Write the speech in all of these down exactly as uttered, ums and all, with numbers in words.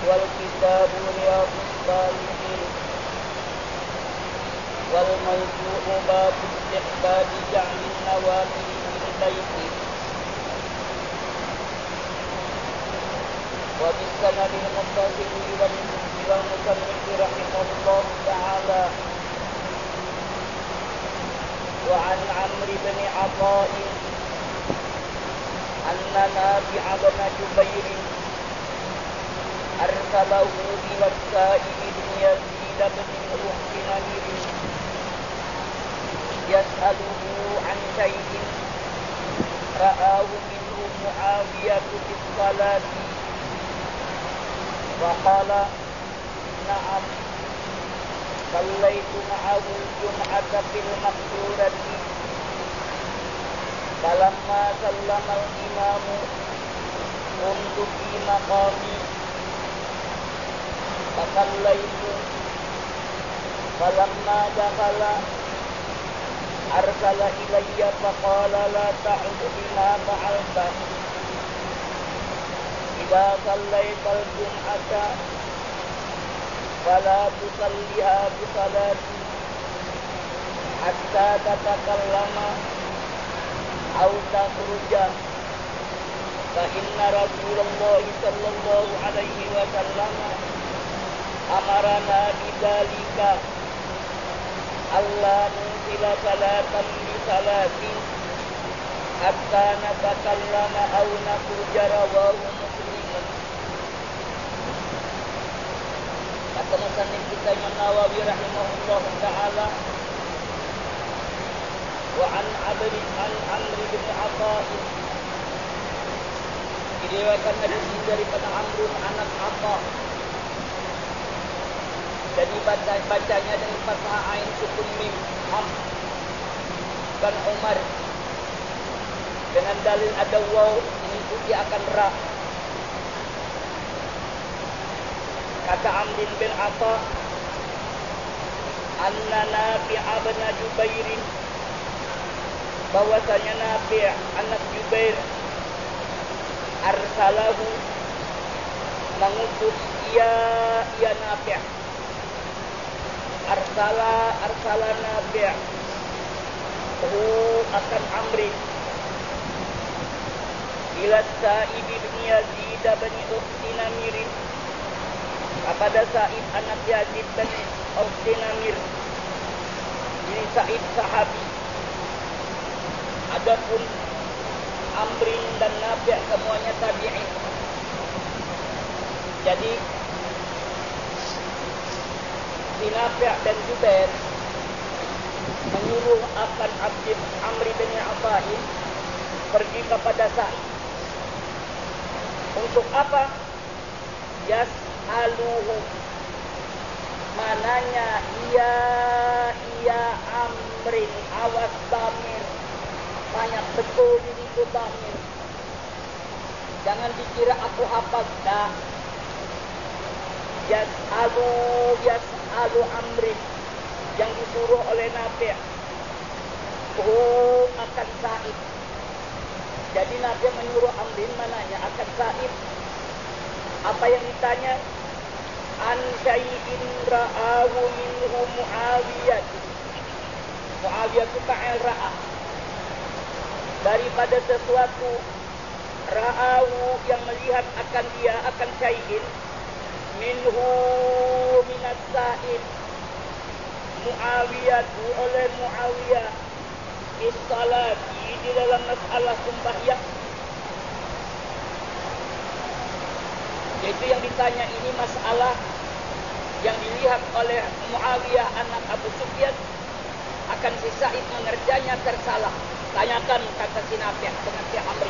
والكتاب رياض الصالحين والموضوع باب استحباب جعل النوافل في البيت. وبالسند المتصل إلى المصنف رحمه الله تعالى وعن عمرو بن عطاء أن نافع بن جبير أرسله إلى السائب بن يزيد بن أخت نمير يسأله عن شيء رآه منه معاوية في الصلاة فقال نعم صليت معه الجمعة في المقصورة فلما سلم الإمام قمت في مقامي فصليت فلما دخل أرسل إلي فقال لا تعد بما فعلت إذا صليت الجمعة فلا تصليها بصلاة حتى تتكلم أو تخرج فإن رسول الله صلى الله عليه وسلم أمرنا بذلك ألا ننزل صلاة بصلاة حتى نتكلم أو نخرج رواه مسلم. Kata musannif kita Imam Nawawi rahimahullah taala wa an Abdi an Amr bin Atha diriwayatkan hadis ini daripada Amr anak Atha. Jadi baca bacanya dengan fathah ain sukun mim am dan Umar dengan dalil ada waw mengikuti akan ra. Kata Amr bin Atha anna Nafi' bin Jubair bahwasanya Nafi' anak Jubair arsalahu mengutus ia ia Nafi' arsala arsala Nafi' hu akan Amri ila Sa'ib bin Yazid bin Ukhti Namir kepada Sa'id anak Yazid bin Ukhti Namir. Ini Sa'id sahabi. Adapun Amrin dan Nafi' semuanya tabi'in. Jadi si Nafi' dan Jubair menyuruh akan Abdi Amr bin Atha pergi kepada Sa'id. Untuk apa? Yas'aluhu, mananya iya iya Amrin, awas Damir, banyak betul ini itu Damir, jangan dikira aku hafal. Dah Yas'alu Yas'alu Amrin, yang disuruh oleh Nafi' oh akan Sa'id. Jadi Nabi menyuruh Amrin mananya akan Sa'id. Apa yang ditanya? An syai'in ra'ahu minhu Muawiyah. Muawiyah itu fa'il ra'ah. Daripada sesuatu ra'ahu yang melihat akan dia akan syai'in minhu minas Sa'id Muawiyah oleh Muawiyah is-salati di dalam masalah sembahyang. Yaitu yang ditanya ini masalah yang dilihat oleh Muawiyah anak Abu Sufyan akan si Sa'id mengerjanya tersalah. Tanyakan kata si Nafi' dengan si Amr.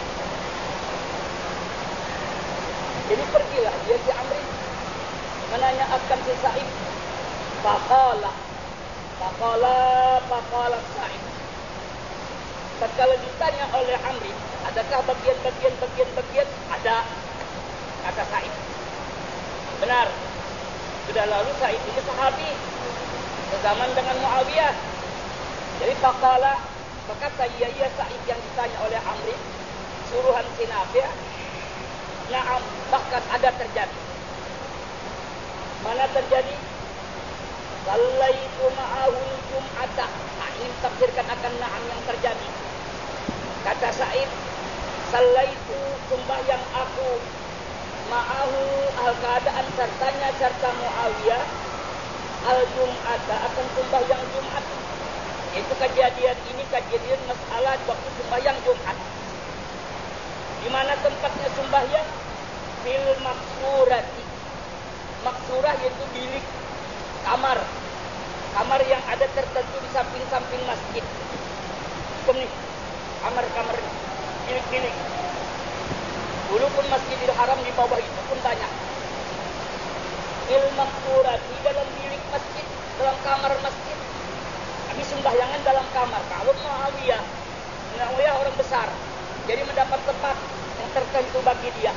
Jadi pergilah dia si Amr menanya akan si Sa'id. Faqala Faqala Faqala Sa'id. Tatkala ditanya oleh Amr, adakah bagian-bagian-bagian-bagian? Ada, kata Sa'id. Benar. Sudah lalu Sa'id ini sahabi sezaman dengan Muawiyah. Jadi faqala, berkata iya iya Sa'id yang ditanya oleh Amr, suruhan si Nafi'. Na'am, bahkan ada terjadi. mana terjadi? Sallaitu ma'ahul jum'ata. Nah, ini tafsirkan akan na'am yang terjadi. Kata Sa'id, sallaitu sembahyang aku ma'ahu al keadaan sertanya serta Muawiyah al jum'ata akan sembahyang Jumat. Itu kejadian ini kejadian masalah waktu sembahyang Jumat. Di mana tempatnya sembahyang? Fil maksurati. Maksurah yaitu bilik kamar. Kamar yang ada tertentu di samping-samping masjid. Ini kamar-kamar bilik-bilik. Dulu pun Masjidil Haram di bawah itu pun banyak. Fil maksurati dalam bilik masjid, dalam kamar masjid. Kami sembahyangan dalam kamar. Kalau Muawiyah, Muawiyah orang besar, jadi mendapat tempat yang tertentu bagi dia.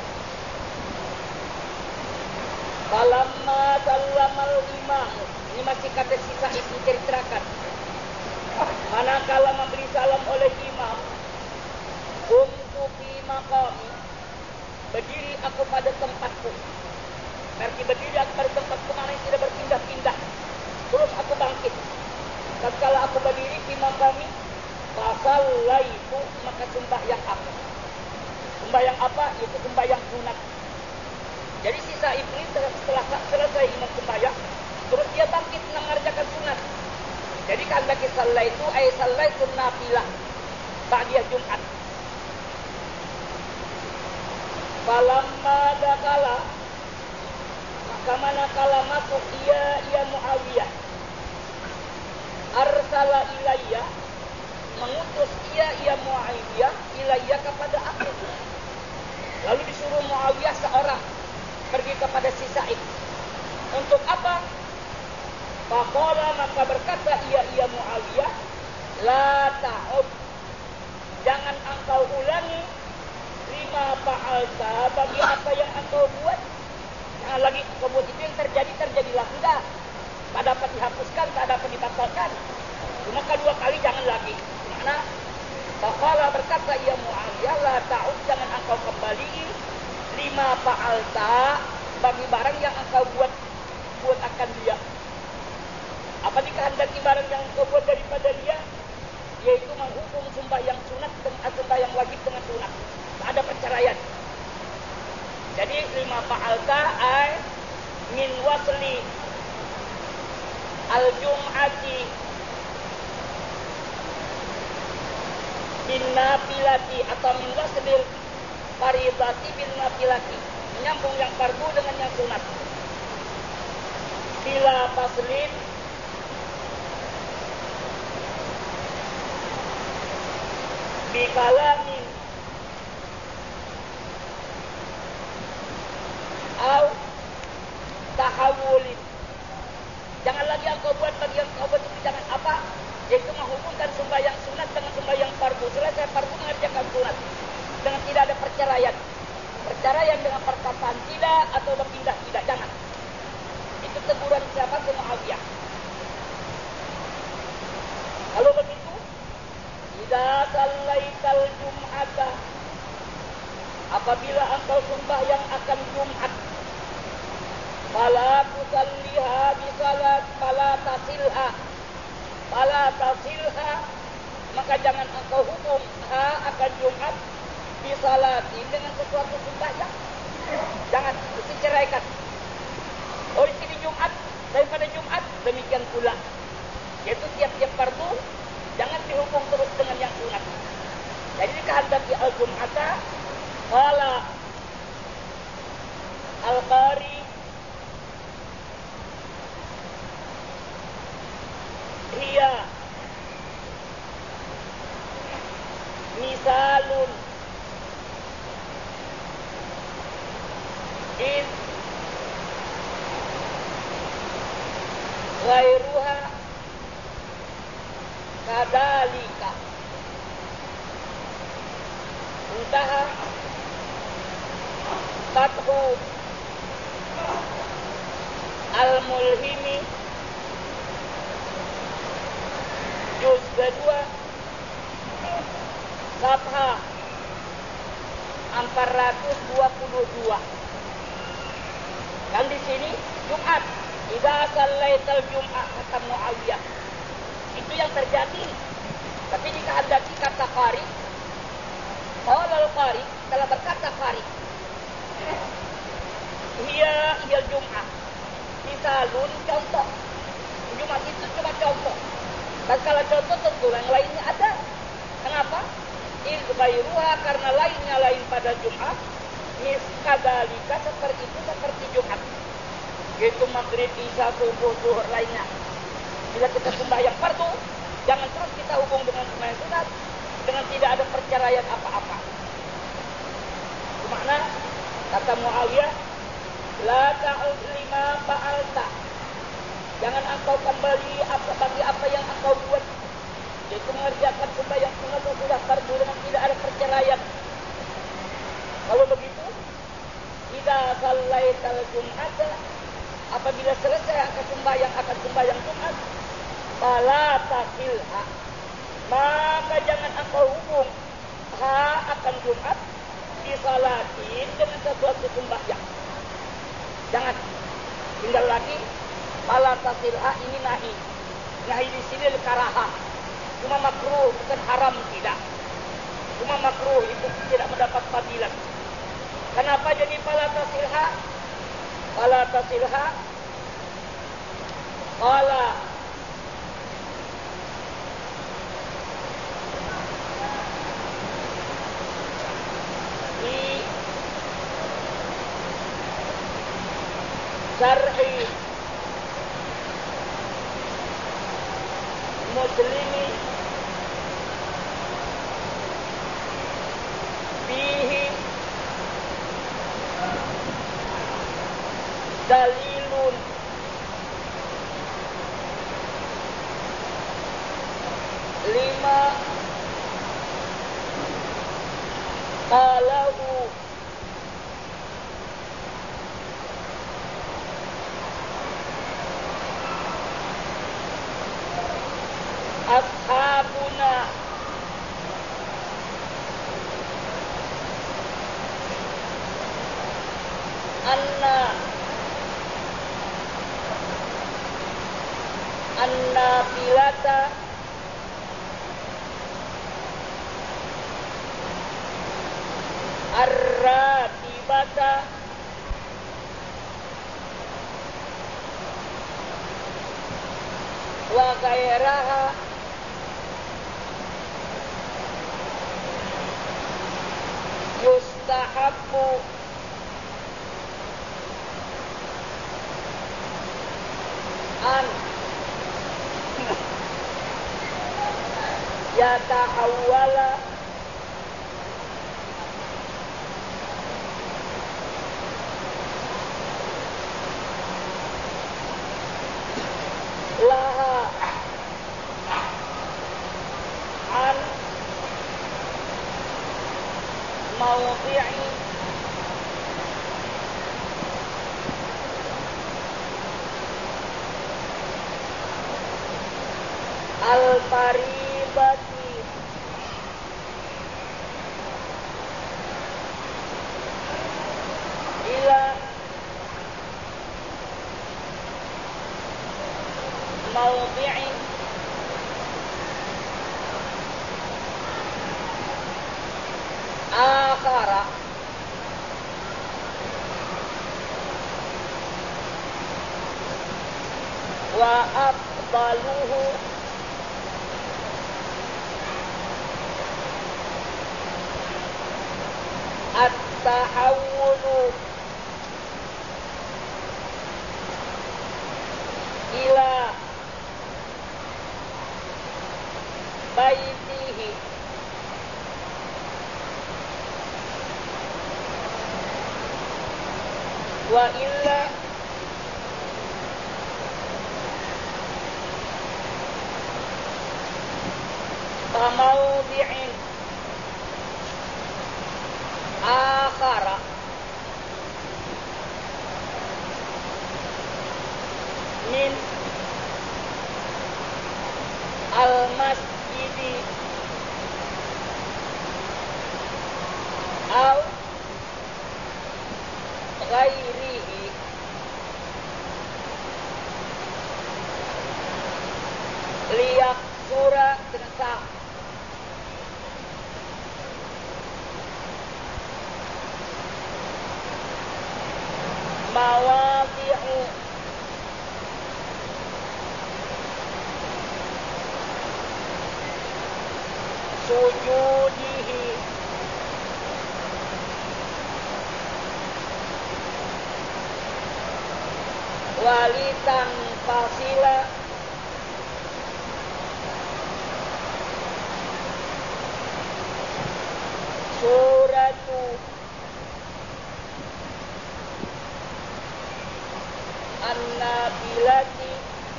Falamma sallamal imam. Ini masih kata sisa itu ceritakan. Manakala memberi salam oleh imam, qumtu fi maqami. Berdiri aku pada tempatku. Berarti berdiri aku pada tempatku mana yang tidak berpindah-pindah. Terus aku bangkit. Tatkala aku berdiri di maqami, fasallaitu maka sembahyang aku. Sembahyang apa? Itu sembahyang sunat. Jadi sisa ini setelah selesai imam sembahyang, terus dia bangkit mengerjakan sunat. Jadi kata kisah itu ay sallaitu nafilah ba'diyah Jumat. Falamma dakala maka manakala masuk ia ia Muawiyah arsala ilayya mengutus ia ia Muawiyah ilayya kepada aku. Lalu disuruh Muawiyah seorang pergi kepada si Sa'id. Untuk apa? Faqala maka berkata ia ia Muawiyah, la ta'ud, jangan engkau ulangi lima fa'alta bagi apa yang engkau buat. Jangan lagi engkau buat itu yang terjadi terjadilah sudah. Tak dapat dihapuskan, tak dapat dibatalkan. Cuma kedua kali jangan lagi. Mana? Faqala berkata ia Muawiyah, la ta'ud, jangan engkau kembali lima fa'alta bagi barang yang engkau buat buat akan dia. Apa dikehendaki barang yang engkau buat daripada dia? Yaitu menghukum sembahyang sunat dengan sembahyang wajib dengan sunat. Tak ada perceraian. Jadi lima fa'alta ay min wasli al-jum'ati bin nafilati atau min wasli faridati bin nafilati, menyambung yang fardu dengan yang sunat. Bila faslin bi kalamin au tahawulin. Jangan lagi engkau buat bagian engkau buat itu jangan apa? Yaitu menghubungkan sembahyang sunat dengan sembahyang fardu. Selesai fardu mengerjakan sunat. Dengan tidak ada perceraian. Perceraian dengan perkataan tidak atau berpindah tidak, jangan. Itu teguran siapa? Ke Muawiyah. Kalau begitu, idza sallaital jum'ata, apabila engkau sembahyang akan Jumat, fala tusalliha bi salat fala tasilha fala tasilha, maka jangan engkau hukum ha akan Jumat bi salati dengan sesuatu sembahyang. Jangan diceraikan. Oh di sini Jumat daripada Jumat, demikian pula. Yaitu tiap-tiap fardu jangan dihukum terus dengan yang sunat. Jadi dikehendaki al-Jum'ata qala al-Qari hiya misalun in ghairuha kadalika. Intaha Fathu Al-Mulhimi juz kedua Safha empat ratus dua puluh dua. Dan di sini Jumat Idza sallaital jum'ah, kata Muawiyah. Itu yang terjadi. Tapi jika hendaki kata qari, qala al-qari, telah berkata qari, hiya hiya jum'ah. Misalun, contoh. Jumat itu cuma contoh. Dan kalau contoh tentu yang lainnya ada. Kenapa? Il ghairuha, karena lainnya lain pada Jumat. Miskadalika, seperti itu seperti Jumat. Yaitu maghrib, isya, subuh, zuhur lainnya. Bila kita sembahyang fardu, jangan terus kita hubung dengan sembahyang sunat dengan tidak ada perceraian apa-apa. Itu makna kata Muawiyah, la ta'ud lima fa'alta. Jangan engkau kembali apa bagi apa yang engkau buat, yaitu mengerjakan sembahyang sunat sesudah fardu dengan tidak ada perceraian. Kalau begitu, idza shallaital jum'ata, apabila selesai akan sembahyang akan sembahyang Jumat, fala taqilha, maka jangan engkau hubung ha akan Jumat di salatin dengan sesuatu sembahyang. Jangan. Tinggal lagi fala taqilha, ini nahi. Nahi di sini al-karahah. Cuma makruh, bukan haram, tidak. Cuma makruh, itu tidak mendapat fadilah. Kenapa jadi fala taqilha? Fala tasilha, qala di syar'i muslimi fihi dalilun lima qalahu ashabuna anna an-nafilata ar-ratibata wa ghairaha yustahabbu an yatahawwala laha an mawdi'i al-faribati ila mawdi'i akhara wa afdaluhu at-tahawwulu ila baitihi wa illa famawdi'in akhara min al-masjidi au ghairihi surah dengan sa. Mawadi'u sujudihi walitan fasila suratu an-nabilati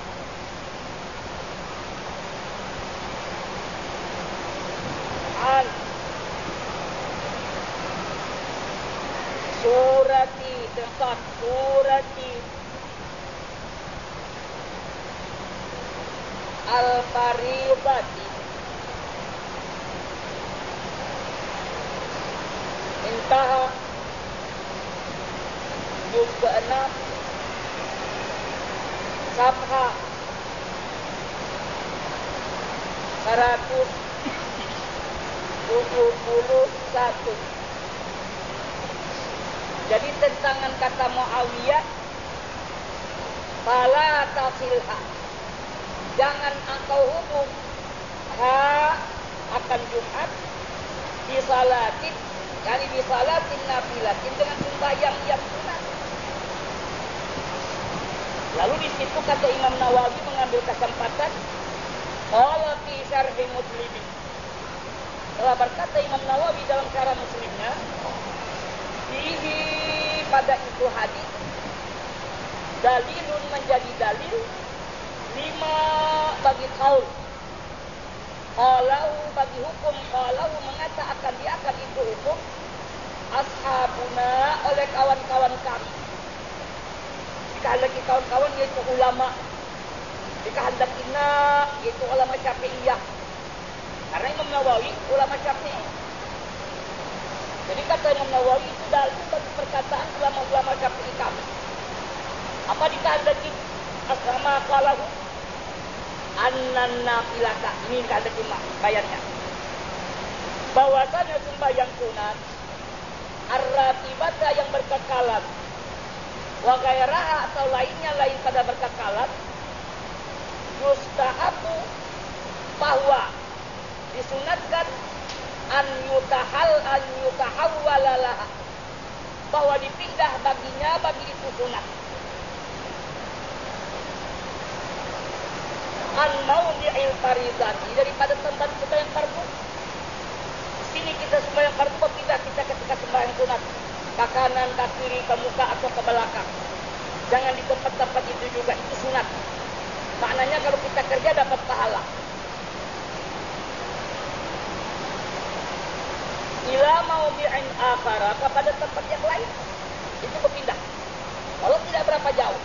an surati tempat surati al-faribati intaha juz keenam Safha seratus tujuh puluh satu. Jadi tentangan kata Muawiyah, fala tasilha, jangan engkau hubung ha akan Jumat di salatin, yani di salatin nafilatin dengan sembahyang yang sunat. Lalu di situ kata Imam Nawawi mengambil kesempatan, qala fi syarhi Muslim. Telah berkata Imam Nawawi dalam syarah Muslimnya, fihi pada itu hadis dalilun menjadi dalil lima bagi kaul. Qalau bagi hukum, qalau mengatakan dia akan itu hukum ashabuna oleh kawan-kawan kami. Dikehendaki kawan-kawan yaitu ulama, dikehendakina yaitu ulama Syafi'iyah. Karena Imam Nawawi ulama Syafi'i. Jadi kata Imam Nawawi itu dalil bagi perkataan ulama-ulama Syafi'i kami. Apa dikehendaki? Asama qalahu annan nafilata. Ini dikehendaki bayarnya. Bahwasanya sembahyang sunat ar-ratibata yang berkekalan wa gairaha atau lainnya lain pada berkekalan yustahabu bahwa disunatkan an yutahal an yutahawwalalah bahwa dipindah baginya bagi itu sunat an maudi'il faridati daripada tempat sembahyang fardu. Di sini kita sembahyang fardu berpindah kita ketika sembahyang sunat ke kanan, ke kiri, ke muka atau ke belakang. Jangan di tempat-tempat itu juga, itu sunat. Maknanya kalau kita kerja dapat pahala. Ila maudi'in akhara kepada tempat yang lain itu berpindah. Kalau tidak berapa jauh.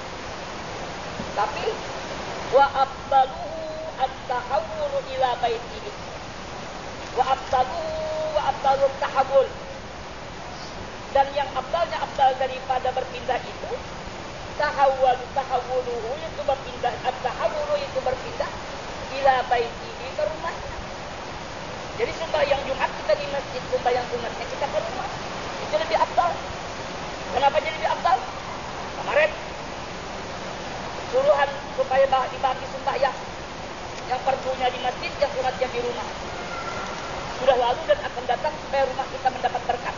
Tapi wa afdaluhu at-tahawwulu ila baitihi. Wa afdaluhu wa afdalut tahawwul. Dan yang afdalnya afdal daripada berpindah itu tahawwul tahawwuluhu itu berpindah, at-tahawwulu itu berpindah ila baitihi ke rumahnya. Jadi sembahyang Jumat kita di masjid, sembahyang sunatnya kita ke rumah. Itu lebih afdal. Kenapa jadi lebih afdal? Kemarin suruhan supaya dibagi sembahyang. Yang fardunya di masjid, yang sunatnya di rumah. Sudah lalu dan akan datang supaya rumah kita mendapat berkat.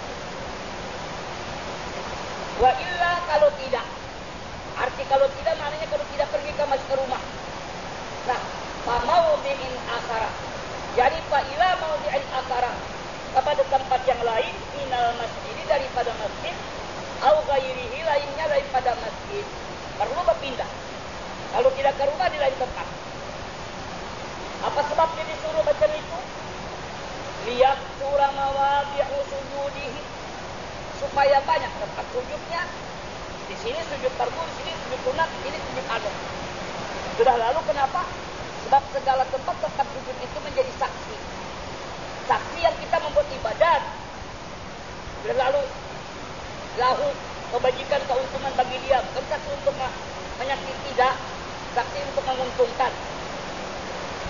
Wa illa kalau tidak. Arti kalau tidak maknanya kalau tidak pergi ke masjid ke rumah. Nah, fa maudi'in akhara. Jadi fa ila maudi'in akhara kepada tempat yang lain minal masjid daripada masjid au ghairihi lainnya daripada masjid. Perlu berpindah. Kalau tidak ke rumah di lain tempat. Apa sebabnya disuruh macam itu? Lihat surah mawadi'u sujudihi supaya banyak tempat sujudnya. Di sini sujud fardu, di sini sujud sunat, ini sujud adat. Sudah lalu kenapa? Sebab segala tempat-tempat sujud itu menjadi saksi. Saksi yang kita membuat ibadat. Sudah lalu lahu kebajikan keuntungan bagi dia, bukan saksi untuk menyakiti, tidak, saksi untuk menguntungkan.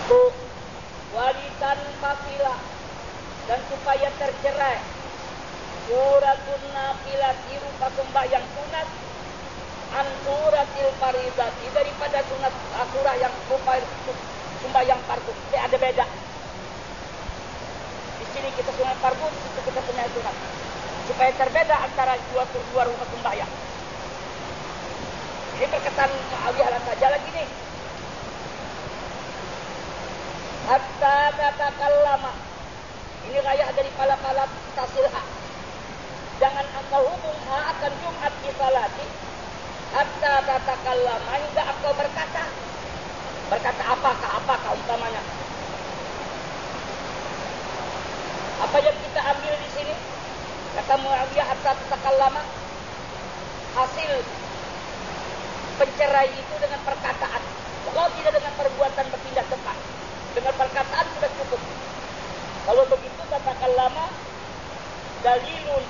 Satu, warisan fafilah, dan supaya tercerai. Suratun nafilati, rupa sembahyang sunat, an suratil faridati, daripada sunat surah yang rupa sembahyang fardu. Ini ada beda. Di sini kita sunat fardu, di situ kita punya sunat. Supaya terbeda antara dua dua rumah sembahyang. Ini perkataan Muawiyah saja lagi nih. Hatta tatakallama. Ini rayah dari pala-pala tasilha. Jangan engkau hubung ha akan Jumat di salati. Hatta tatakallama, hingga engkau berkata. Berkata apakah, apakah umpamanya. Apa yang kita ambil di sini? Kata Muawiyah, hatta tatakallama, hasil pencerai itu dengan perkataan. Kalau tidak dengan perbuatan berpindah tempat, dengan perkataan sudah cukup. Kalau begitu tatakallama dalilun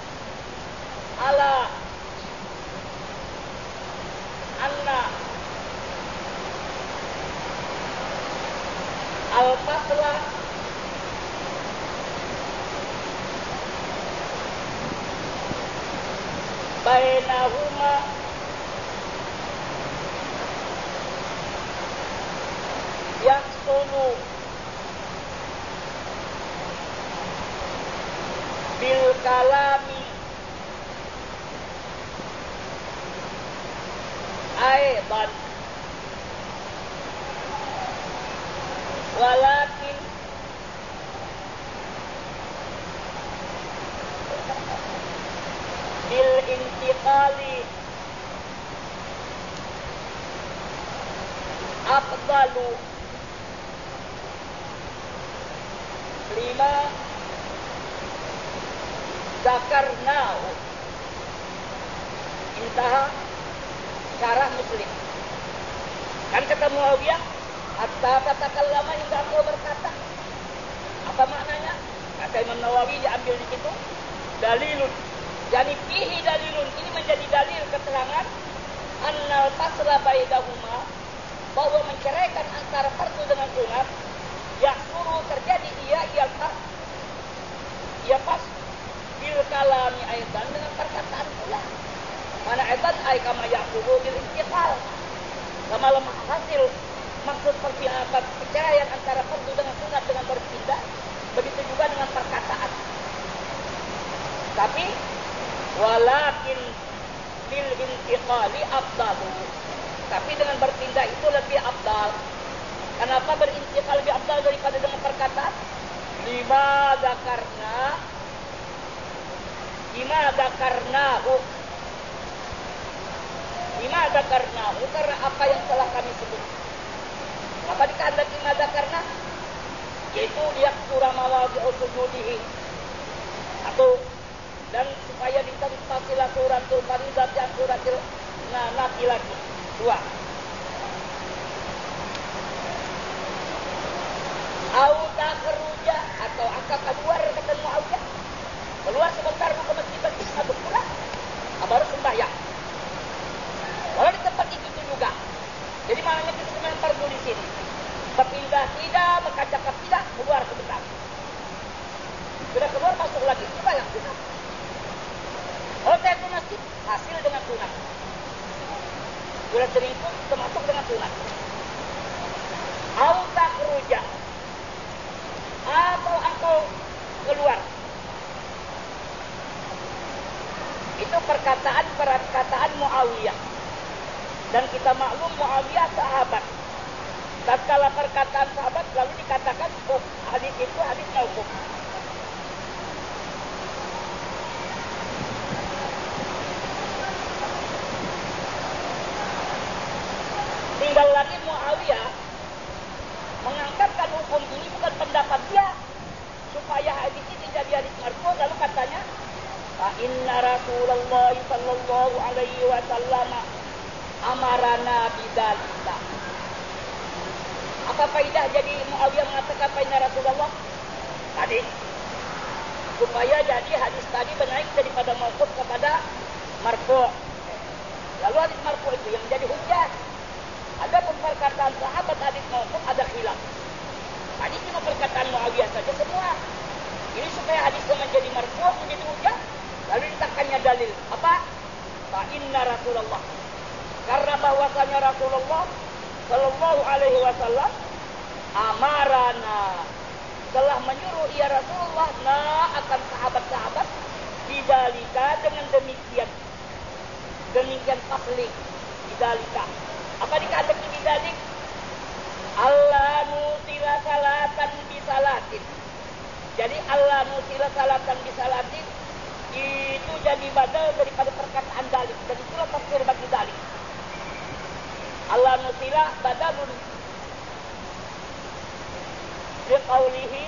ala anna al-fasla bainahuma yahsulu bil kalami aidan, walakin bil intiqali afdalu lima zakarnahu. Intaha syarah Muslim. Kan kata Muawiyah, hatta tatakallama, hingga engkau berkata. Apa maknanya? Kata Imam Nawawi diambil di situ dalilun. Yani fihi dalilun, ini menjadi dalil keterangan annal fasla bainahuma, bahwa menceraikan antara fardu dengan sunat yang suruh terjadi ia ia pas ia pas bil kalami aidan, dengan perkataan pula. Mana aidan ay kama yaqulu bil intiqal, kama lemah hasil maksud perceraian antara fardu dengan sunat dengan berpindah, begitu juga dengan perkataan. Tapi walakin bil intiqali afdalu, tapi dengan berpindah itu lebih afdal. Kenapa berintiqal lebih afdal daripada dengan perkataan? Lima zakarna lima zakarnahu lima zakarnahu, karena apa yang telah kami sebut. Apa dikehendaki lima zakarna? Yaitu lihat surah mawadhi'u sujudihi, atau dan supaya ditempatilah suratul faridah yang suratul nafi lagi. Dua. Au takhruja, atau angka keluar kata Muawiyah. Keluar sebentar mau ke masjid bagi habis pulang. Baru sembahyang. Kalau di tempat itu juga. Jadi maknanya kita sebenarnya fardu di sini. Berpindah tidak, berkacakap tidak, keluar sebentar. Sudah keluar masuk lagi, sembahyang sunat. Kalau saya ke masjid, hasil dengan sunat. Sudah selingkuh, termasuk dengan sunat. Au takhruja, atau engkau keluar. Itu perkataan perkataan Muawiyah. Dan kita maklum Muawiyah sahabat. Tatkala perkataan sahabat lalu dikatakan oh, hadis itu hadis mauquf. Tinggal lagi Muawiyah mengangkatkan hukum ini bukan pendapat dia, supaya hadis ini jadi hadis marfu. Lalu katanya, fa inna Rasulullah sallallahu alaihi wasallam amarana bidzalika. Apa faidah jadi Muawiyah mengatakan fa inna Rasulullah tadi? Supaya jadi hadis tadi menaik daripada mauquf kepada marfu. Lalu hadis marfu itu yang menjadi hujjah. Ada perkataan sahabat hadis mauquf ada khilaf. perkataan Muawiyah saja semua. Ini supaya hadisnya menjadi marfu' menjadi hujjah. Lalu ditakkannya dalil. Apa? Fa inna Rasulullah. Karena bahwasanya Rasulullah sallallahu alaihi wasallam amarana, telah menyuruh ia Rasulullah na akan sahabat-sahabat bidalika dengan demikian. Demikian fasli bidalika. Apa dikatakan bidalik? Allah nusila salatan bisalatin. Jadi Allah nusila salatan bisalatin itu jadi badal daripada perkataan dalik. Dan itulah tafsir bagi dalik. Allah nusila badalun liqaulihi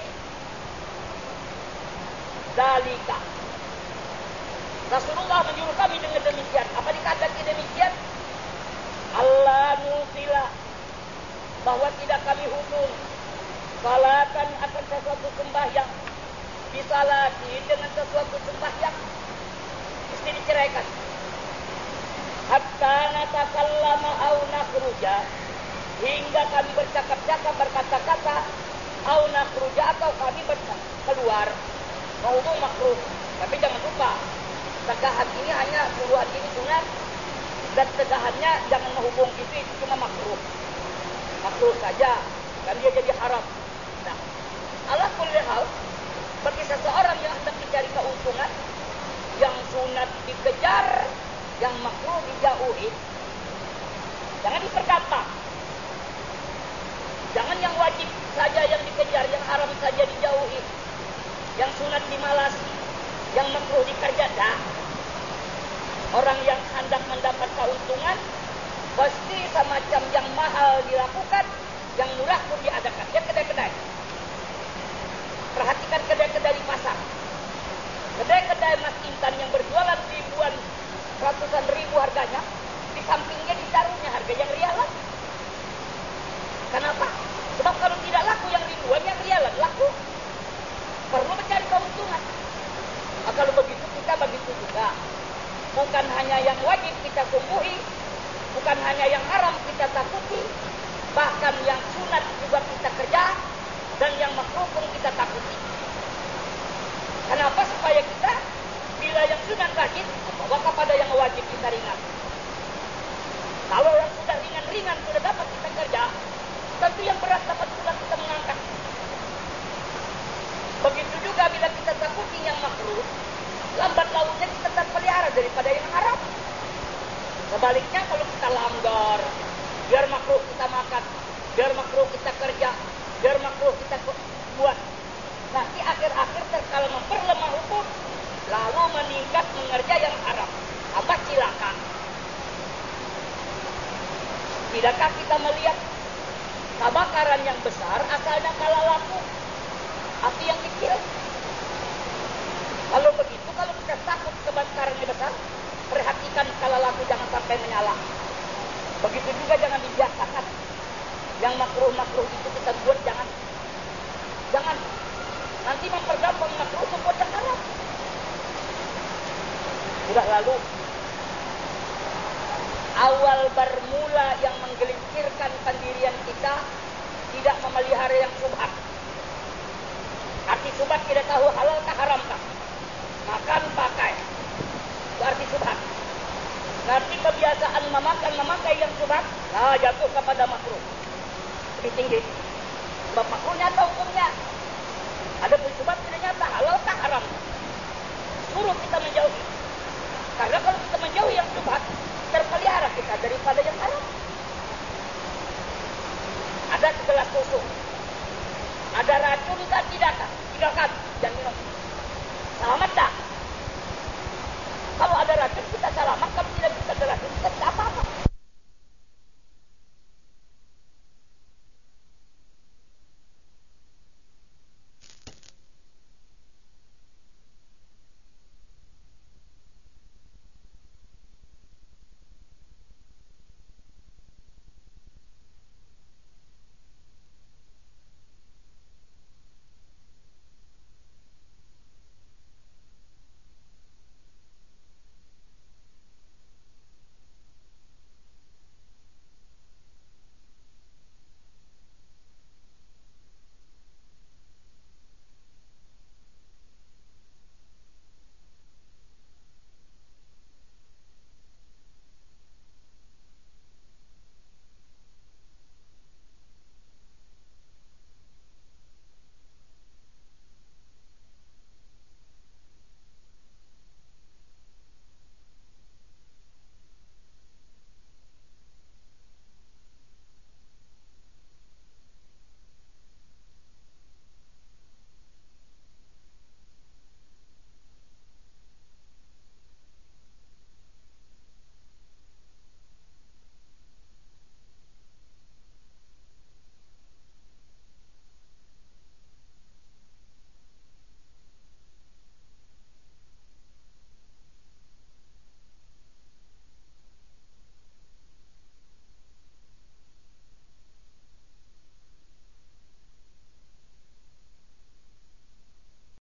dalika. Rasulullah menyuruh kami dengan demikian. Apa dikatakan demikian? Allah nusila, bahwa tidak kami hukum salatan akan sesuatu sembahyang bisalati dengan sesuatu sembahyang mesti diceraikan. Hatta natakallama au nakhruja, hingga kami bercakap-cakap berkata-kata, au nakhruja atau kami keluar. Ngomong makruh, tapi jangan lupa tegahan ini hanya suruhan ini sunat, dan tegahannya jangan menghubung itu, itu cuma makruh. Makruh saja, dan dia jadi haram. Nah, ala kulli hal, bagi seseorang yang hendak mencari keuntungan, yang sunat dikejar, yang makruh dijauhi, jangan dipergampang. Jangan yang wajib saja yang dikejar, yang haram saja dijauhi, yang sunat dimalasi, yang makruh dikerja. Dah. Orang yang hendak mendapat keuntungan, pasti semacam yang mahal dilakukan, yang murah pun diadakan. Lihat kedai-kedai. Perhatikan kedai-kedai di pasar. Kedai-kedai Mas Intan yang berjualan ribuan, ratusan ribu harganya, di sampingnya ditaruhnya harga yang rialan. Kenapa? Sebab kalau tidak laku yang ribuan, yang rialan laku. Perlu mencari keuntungan. Nah, kalau begitu kita begitu juga. Bukan hanya yang wajib kita sungguhi, bukan hanya yang haram kita takuti, bahkan yang sunat juga kita kerja, dan yang makruh pun kita takuti. Kenapa? Supaya kita bila yang sunat rajin, bawa kepada yang wajib kita ringan. Kalau yang sudah ringan-ringan sudah dapat kita kerja, tentu yang berat dapat pula kita mengangkat. Begitu juga bila kita takuti yang makruh, lambat lautnya kita terpelihara daripada yang haram. Sebaliknya kalau kita langgar, biar makruh kita makan, biar makruh kita kerja, biar makruh kita buat, nanti akhir-akhir terkala memperlemah hukum, lalu meningkat mengerja yang haram, tambah cilaka. Tidakkah kita melihat kebakaran yang besar asalnya kala laku, api yang kecil? Kalau begitu, kalau kita takut kebakarannya besar, perhatikan kala laku jangan sampai menyala. Begitu juga jangan dibiasakan. Yang makruh-makruh itu kita buat, jangan. Jangan. Nanti mempergampang makruh membuat yang haram. Sudah lalu, awal bermula yang menggelincirkan pendirian kita tidak memelihara yang subhat. Arti subhat tidak tahu halal tak haram tak. Makan pakai, berarti subhat. Nanti kebiasaan memakan memakai yang subhat, nah jatuh kepada makruh. Lebih tinggi. Sebab makruh nyata hukumnya. Ada pun subhat tidak nyata, halal tak haram. Suruh kita menjauhi. Karena kalau kita menjauhi yang subhat, terpelihara kita daripada yang haram. Ada segelas susu, ada racun kan tidak kan? Tiga kan, jangan minum. Selamat tak?